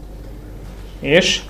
És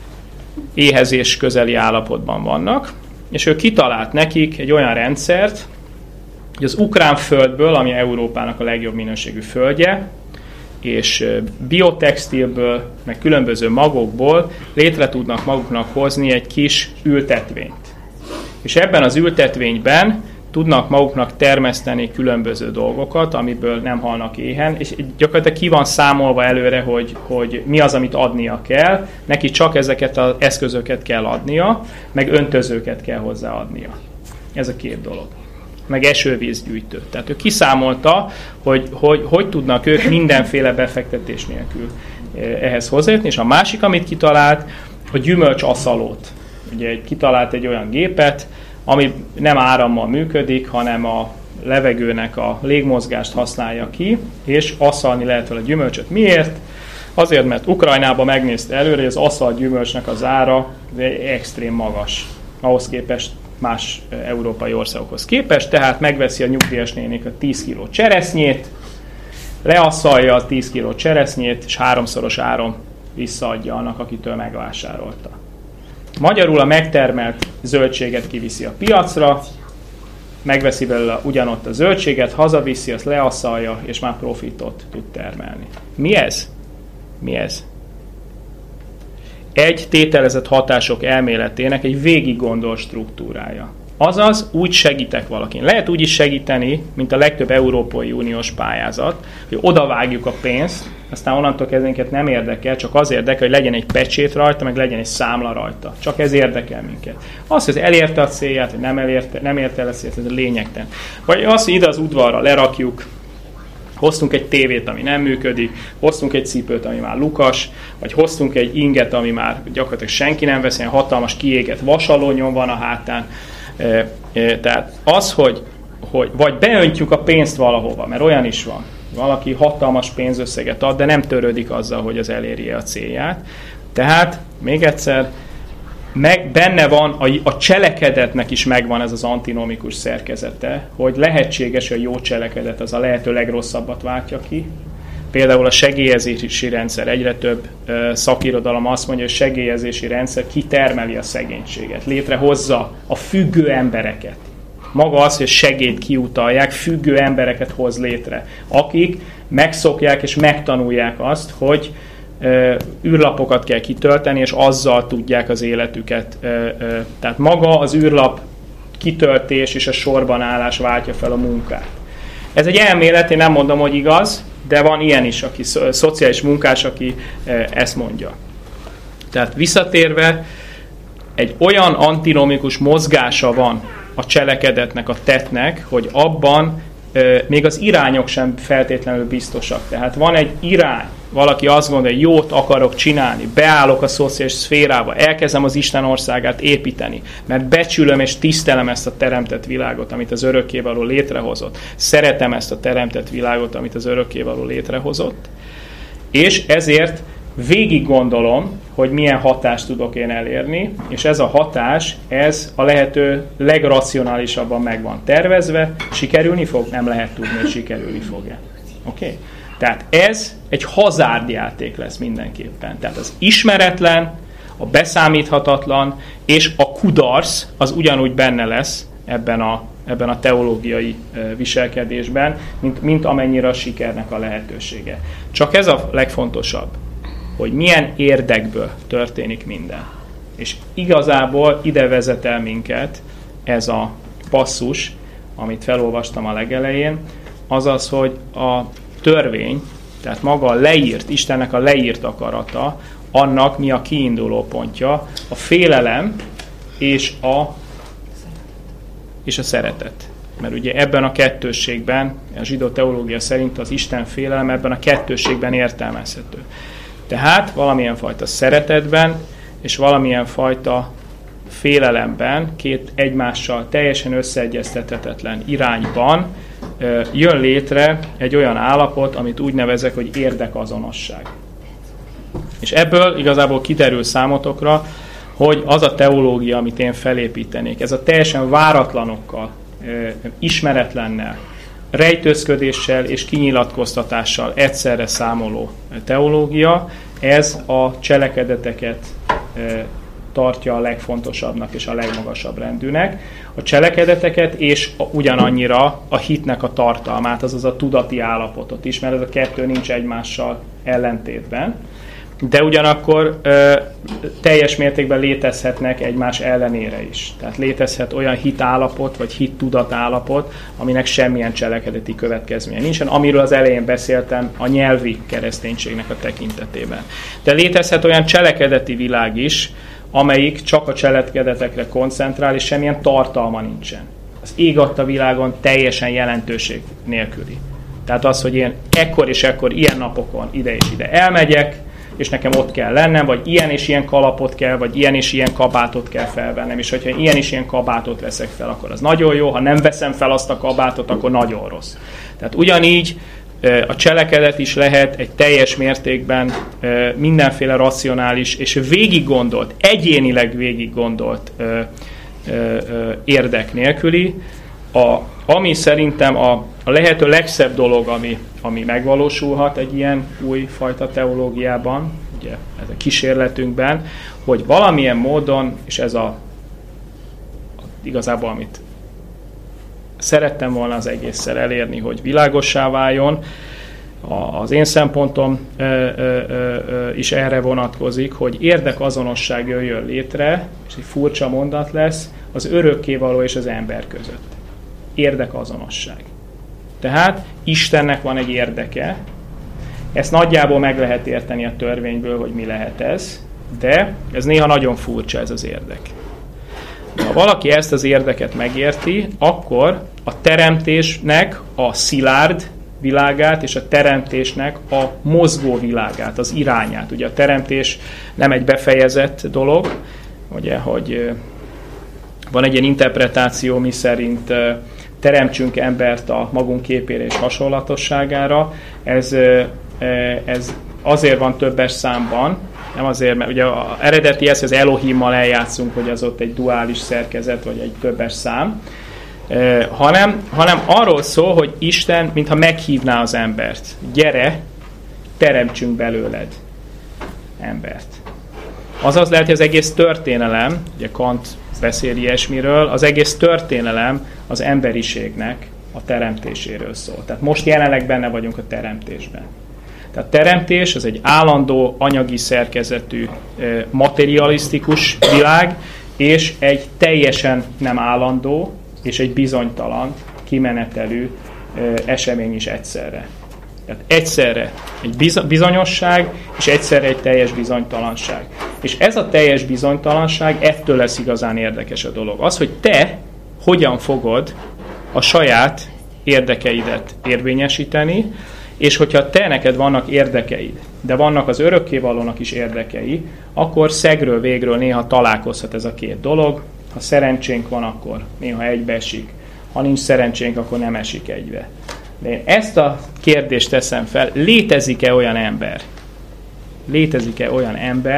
éhezés közeli állapotban vannak, és ő kitalált nekik egy olyan rendszert, hogy az ukrán földből, ami Európának a legjobb minőségű földje, és biotextilből, meg különböző magokból létre tudnak maguknak hozni egy kis ültetvényt. És ebben az ültetvényben tudnak maguknak termeszteni különböző dolgokat, amiből nem halnak éhen, és gyakorlatilag ki van számolva előre, hogy, hogy mi az, amit adnia kell, neki csak ezeket az eszközöket kell adnia, meg öntözőket kell hozzáadnia. Ez a két dolog. Meg esővízgyűjtő. Tehát ő kiszámolta, hogy, hogy hogy tudnak ők mindenféle befektetés nélkül ehhez hozzájutni, és a másik, amit kitalált, a gyümölcsaszalót. Ugye kitalált egy olyan gépet, ami nem árammal működik, hanem a levegőnek a légmozgást használja ki, és asszalni lehet vele a gyümölcsöt. Miért? Azért, mert Ukrajnában megnézte előre, hogy az asszalt gyümölcsnek az ára extrém magas. Ahhoz képest más európai országokhoz képest, tehát megveszi a nyugdíjas nénik a tíz kiló cseresznyét, leasszalja a tíz kiló cseresznyét, és háromszoros áron visszaadja annak, akitől megvásárolta. Magyarul a megtermelt zöldséget kiviszi a piacra, megveszi belőle ugyanott a zöldséget, hazaviszi, azt leasszalja, és már profitot tud termelni. Mi ez? Mi ez? Egy tételezett hatások elméletének egy végig gondolt struktúrája. Azaz úgy segítek valakin. Lehet úgy is segíteni, mint a legtöbb Európai Uniós pályázat, hogy odavágjuk a pénzt, aztán onnantól kezdve nem érdekel, csak az érdekel, hogy legyen egy pecsét rajta, meg legyen egy számla rajta. Csak ez érdekel minket. Az, hogy elérte a célját, hogy nem, elérte, nem érte el a célját, ez a lényegtelen. Vagy az, hogy ide az udvarra lerakjuk, hoztunk egy tévét, ami nem működik, hoztunk egy cipőt, ami már lukas, vagy hoztunk egy inget, ami már gyakorlatilag senki nem veszi, ilyen hatalmas kiégett vasalónyon van a hátán. E, e, tehát az, hogy, hogy vagy beöntjük a pénzt valahova, mert olyan is van, valaki hatalmas pénzösszeget ad, de nem törődik azzal, hogy az eléri a célját. Tehát, még egyszer, meg benne van, a, a cselekedetnek is megvan ez az antinomikus szerkezete, hogy lehetséges, hogy a jó cselekedet az a lehető legrosszabbat váltja ki. Például a segélyezési rendszer, egyre több uh, szakirodalom azt mondja, hogy a segélyezési rendszer kitermeli a szegénységet, létrehozza a függő embereket. Maga az, hogy segélyt kiutalják, függő embereket hoz létre, akik megszokják és megtanulják azt, hogy uh, űrlapokat kell kitölteni, és azzal tudják az életüket. Uh, uh, tehát maga az űrlap kitöltés és a sorban állás váltja fel a munkát. Ez egy elmélet, én nem mondom, hogy igaz, de van ilyen is, aki szociális munkás, aki ezt mondja. Tehát visszatérve, egy olyan antinomikus mozgása van a cselekedetnek, a tettnek, hogy abban még az irányok sem feltétlenül biztosak. Tehát van egy irány, valaki azt gondolja, hogy jót akarok csinálni, beállok a szociális szférába, elkezdem az Isten országát építeni, mert becsülöm és tisztelem ezt a teremtett világot, amit az örökkévaló létrehozott. Szeretem ezt a teremtett világot, amit az örökkévaló létrehozott, és ezért végig gondolom, hogy milyen hatást tudok én elérni, és ez a hatás, ez a lehető legracionálisabban meg van tervezve. Sikerülni fog? Nem lehet tudni, hogy sikerülni fog-e. Oké? Okay? Tehát ez egy hazárdjáték lesz mindenképpen. Tehát az ismeretlen, a beszámíthatatlan és a kudarc az ugyanúgy benne lesz ebben a, ebben a teológiai viselkedésben, mint, mint amennyire a sikernek a lehetősége. Csak ez a legfontosabb, hogy milyen érdekből történik minden. És igazából ide vezet el minket ez a passzus, amit felolvastam a legelején, azaz, hogy a törvény, tehát maga a leírt, Istennek a leírt akarata, annak mi a kiinduló pontja, a félelem és a, és a szeretet. Mert ugye ebben a kettősségben, a zsidó teológia szerint az Isten félelem ebben a kettősségben értelmezhető. Tehát valamilyen fajta szeretetben és valamilyen fajta félelemben, két egymással teljesen összeegyeztethetetlen irányban jön létre egy olyan állapot, amit úgy nevezek, hogy érdekazonosság. És ebből igazából kiderül számotokra, hogy az a teológia, amit én felépítenék, ez a teljesen váratlanokkal, ismeretlennel, rejtőzködéssel és kinyilatkoztatással egyszerre számoló teológia, ez a cselekedeteket tartja a legfontosabbnak és a legmagasabb rendűnek. A cselekedeteket és a, ugyanannyira a hitnek a tartalmát, azaz a tudati állapotot is, mert ez a kettő nincs egymással ellentétben. De ugyanakkor ö, teljes mértékben létezhetnek egymás ellenére is. Tehát létezhet olyan hitállapot, vagy hit-tudatállapot, aminek semmilyen cselekedeti következménye nincsen, amiről az elején beszéltem a nyelvi kereszténységnek a tekintetében. De létezhet olyan cselekedeti világ is, amelyik csak a cselekedetekre koncentrál, és semmilyen tartalma nincsen. Az ég adta világon teljesen jelentőség nélküli. Tehát az, hogy én ekkor és ekkor ilyen napokon ide és ide elmegyek, és nekem ott kell lennem, vagy ilyen és ilyen kalapot kell, vagy ilyen és ilyen kabátot kell felvennem, és hogyha ilyen és ilyen kabátot veszek fel, akkor az nagyon jó, ha nem veszem fel azt a kabátot, akkor nagyon rossz. Tehát ugyanígy a cselekedet is lehet egy teljes mértékben mindenféle racionális és végig gondolt, egyénileg végig gondolt érdek nélküli, a, ami szerintem a, a lehető legszebb dolog, ami, ami megvalósulhat egy ilyen újfajta teológiában, ugye ez a kísérletünkben, hogy valamilyen módon, és ez a, a igazából amit szerettem volna az egésszel elérni, hogy világossá váljon, az én szempontom ö, ö, ö, is erre vonatkozik, hogy érdekazonosság jöjjön létre, és egy furcsa mondat lesz, az örökkévaló és az ember között. Érdekazonosság. Tehát Istennek van egy érdeke, ezt nagyjából meg lehet érteni a törvényből, hogy mi lehet ez, de ez néha nagyon furcsa ez az érdek. Ha valaki ezt az érdeket megérti, akkor a teremtésnek a szilárd világát és a teremtésnek a mozgó világát, az irányát. Ugye a teremtés nem egy befejezett dolog, ugye, hogy van egy ilyen interpretáció, mi szerint teremtsünk embert a magunk képére és hasonlatosságára. Ez, ez azért van többes számban, nem azért, mert ugye az eredeti ez, az Elohimmal eljátszunk, hogy az ott egy duális szerkezet, vagy egy többes szám, eh, hanem, hanem arról szól, hogy Isten mintha meghívná az embert. Gyere, teremtsünk belőled embert. Azaz lehet, hogy az egész történelem, ugye Kant beszél ilyesmiről, az egész történelem az emberiségnek a teremtéséről szól. Tehát most jelenleg benne vagyunk a teremtésben. Tehát teremtés az egy állandó, anyagi szerkezetű, materialisztikus világ, és egy teljesen nem állandó, és egy bizonytalan, kimenetelű esemény is egyszerre. Tehát egyszerre egy bizonyosság, és egyszerre egy teljes bizonytalanság. És ez a teljes bizonytalanság, ettől lesz igazán érdekes a dolog. Az, hogy te hogyan fogod a saját érdekeidet érvényesíteni, és hogyha te neked vannak érdekeid, de vannak az örökkévalónak is érdekei, akkor szegről végről néha találkozhat ez a két dolog. Ha szerencsénk van, akkor néha egybeesik. Ha nincs szerencsénk, akkor nem esik egybe. De én ezt a kérdést teszem fel, létezik-e olyan ember? Létezik-e olyan ember,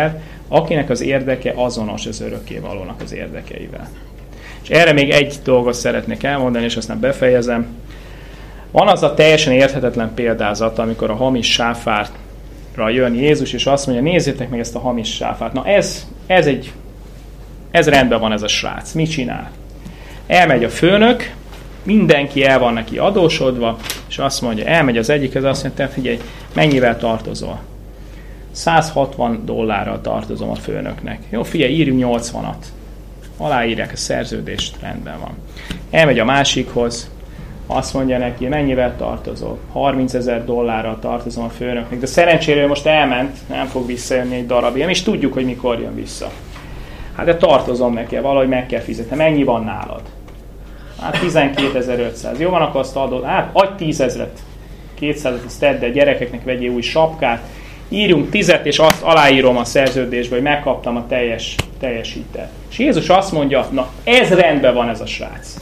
akinek az érdeke azonos az örökkévalónak az érdekeivel. És erre még egy dolgot szeretnék elmondani, és aztán befejezem. Van az a teljesen érthetetlen példázat, amikor a hamis sáfárra jön Jézus, és azt mondja, nézzétek meg ezt a hamis sáfárt. Na ez, ez egy, ez rendben van ez a srác. Mit csinál? Elmegy a főnök, mindenki el van neki adósodva, és azt mondja, elmegy az egyikhez, azt mondja, te figyelj, mennyivel tartozol? száz hatvan dollárral tartozom a főnöknek. Jó, figyelj, írjunk nyolcvanat. Aláírják a szerződést, rendben van. Elmegy a másikhoz, azt mondja neki, mennyivel tartozol? harmincezer dollárral tartozom a főnöknek, de szerencsére most elment, nem fog visszajönni egy darabig, és tudjuk, hogy mikor jön vissza. Hát de tartozom neki, valahogy meg kell fizetni. Mennyi van nálad? Hát tizenkétezer-ötszáz. Jó van, akkor azt adod. Hát adj tízezret. kétszázat azt tedd, de gyerekeknek vegyél új sapkát. Írjunk tízet, és azt aláírom a szerződésbe, hogy megkaptam a teljes, teljes hitelt. És Jézus azt mondja, na ez rendben van ez a srác.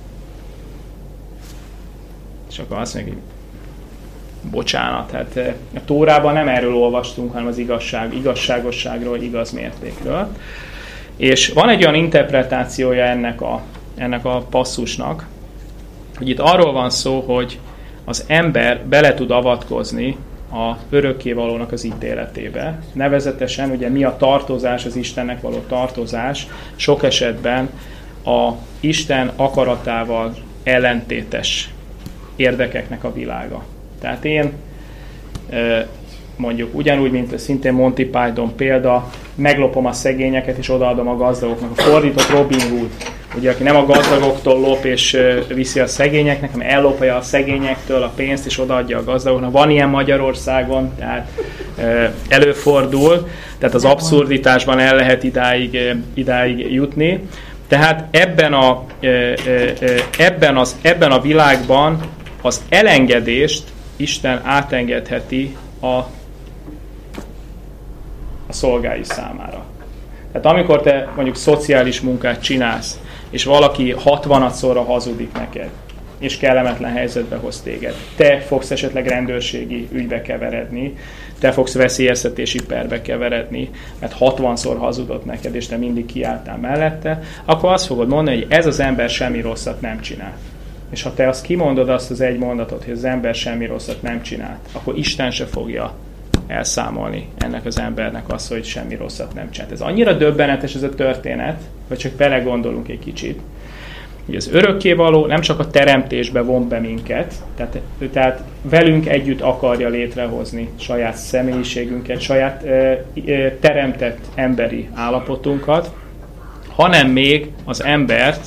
És akkor azt mondja, hogy bocsánat, hát a Tórában nem erről olvastunk, hanem az igazság, igazságosságról, igaz mértékről. És van egy olyan interpretációja ennek a, ennek a passzusnak, hogy itt arról van szó, hogy az ember bele tud avatkozni a örökkévalónak az ítéletébe. Nevezetesen ugye mi a tartozás, az Istennek való tartozás, sok esetben a Isten akaratával ellentétes érdekeknek a világa. Tehát én mondjuk ugyanúgy, mint szintén Monty Python példa, meglopom a szegényeket és odaadom a gazdagoknak. A fordított Robin Hood, ugye, aki nem a gazdagoktól lop és viszi a szegényeknek, hanem ellopja a szegényektől a pénzt és odaadja a gazdagoknak. Van ilyen Magyarországon, tehát előfordul, tehát az abszurditásban el lehet idáig, idáig jutni. Tehát ebben a, ebben, az, ebben a világban az elengedést Isten átengedheti a, a szolgái számára. Tehát amikor te mondjuk szociális munkát csinálsz, és valaki hatvanadszorra hazudik neked, és kellemetlen helyzetbe hoz téged, te fogsz esetleg rendőrségi ügybe keveredni, te fogsz veszélyeztetési perbe keveredni, mert hatvanszor hazudott neked, és te mindig kiálltál mellette, akkor azt fogod mondani, hogy ez az ember semmi rosszat nem csinál. És ha te azt kimondod, azt az egy mondatot, hogy az ember semmi rosszat nem csinált, akkor Isten se fogja elszámolni ennek az embernek azt, hogy semmi rosszat nem csinált. Ez annyira döbbenetes ez a történet, hogy csak belegondolunk egy kicsit, hogy az örökkévaló nem csak a teremtésbe von be minket, tehát, tehát velünk együtt akarja létrehozni saját személyiségünket, saját e, e, teremtett emberi állapotunkat, hanem még az embert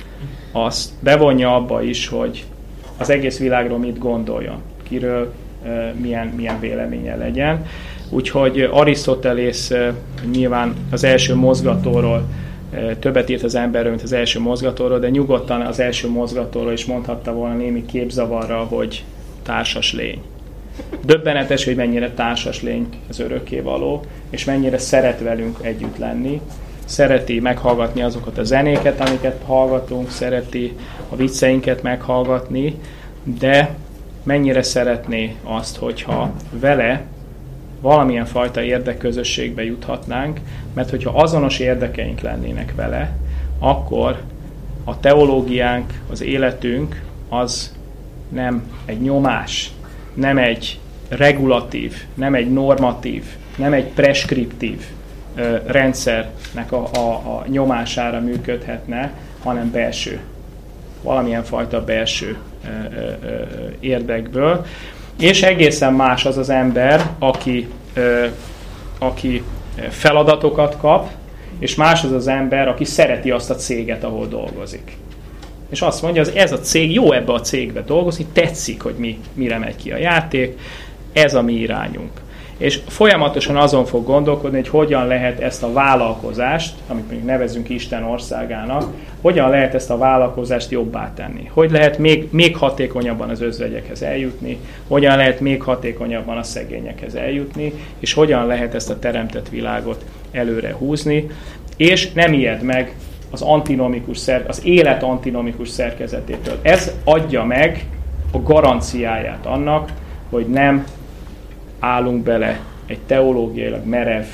azt bevonja abba is, hogy az egész világról mit gondoljon, kiről e, milyen, milyen véleménye legyen. Úgyhogy Arisztotelész e, nyilván az első mozgatóról e, többet írt az emberről, mint az első mozgatóról, de nyugodtan az első mozgatóról is mondhatta volna némi képzavarra, hogy társas lény. Döbbenetes, hogy mennyire társas lény az örökkévaló, és mennyire szeret velünk együtt lenni. Szereti meghallgatni azokat a zenéket, amiket hallgatunk, szereti a vicceinket meghallgatni, de mennyire szeretné azt, hogyha vele valamilyen fajta érdekközösségbe juthatnánk, mert hogyha azonos érdekeink lennének vele, akkor a teológiánk, az életünk az nem egy nyomás, nem egy regulatív, nem egy normatív, nem egy preskriptív ö, rendszernek a, a, a nyomására működhetne, hanem belső, valamilyen fajta belső ö, ö, ö, érdekből. És egészen más az az ember, aki, ö, aki feladatokat kap, és más az az ember, aki szereti azt a céget, ahol dolgozik. És azt mondja, hogy ez a cég, jó ebbe a cégbe dolgozni, tetszik, hogy mi, mire megy ki a játék, ez a mi irányunk. És folyamatosan azon fog gondolkodni, hogy hogyan lehet ezt a vállalkozást, amit mondjuk nevezünk Isten országának, hogyan lehet ezt a vállalkozást jobbá tenni. Hogy lehet még, még hatékonyabban az özvegyekhez eljutni, hogyan lehet még hatékonyabban a szegényekhez eljutni, és hogyan lehet ezt a teremtett világot előre húzni, és nem ijed meg az antinomikus szer, az élet antinomikus szerkezetétől. Ez adja meg a garanciáját annak, hogy nem állunk bele egy teológiailag merev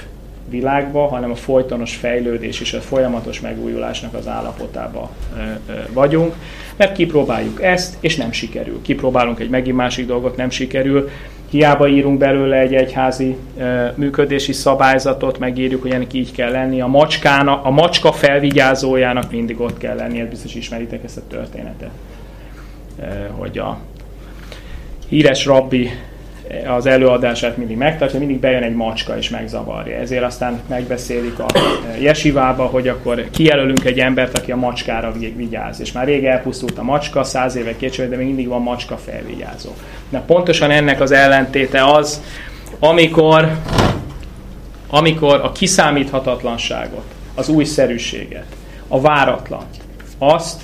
világba, hanem a folytonos fejlődés és a folyamatos megújulásnak az állapotában vagyunk, mert kipróbáljuk ezt, és nem sikerül. Kipróbálunk egy megint másik dolgot, nem sikerül. Hiába írunk belőle egy egyházi működési szabályzatot, megírjuk, hogy ennek így kell lenni. A, macskának, a macska felvigyázójának mindig ott kell lenni, ezt biztos ismeritek ezt a történetet. Hogy a híres rabbi az előadását mindig megtartja, mindig bejön egy macska és megzavarja. Ezért aztán megbeszélik a jesivába, hogy akkor kijelölünk egy embert, aki a macskára vigyáz. És már rég elpusztult a macska, száz éve később, de még mindig van macska felvigyázó. De pontosan ennek az ellentéte az, amikor, amikor a kiszámíthatatlanságot, az újszerűséget, a váratlan, azt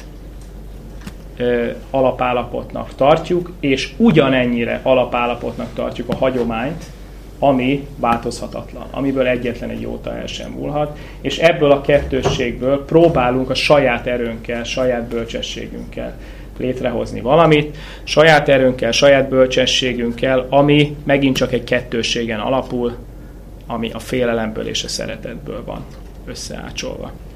alapállapotnak tartjuk, és ugyanennyire alapállapotnak tartjuk a hagyományt, ami változhatatlan, amiből egyetlen egy jóta el sem múlhat, és ebből a kettősségből próbálunk a saját erőnkkel, saját bölcsességünkkel létrehozni valamit, saját erőnkkel, saját bölcsességünkkel, ami megint csak egy kettősségen alapul, ami a félelemből és a szeretetből van összeácsolva.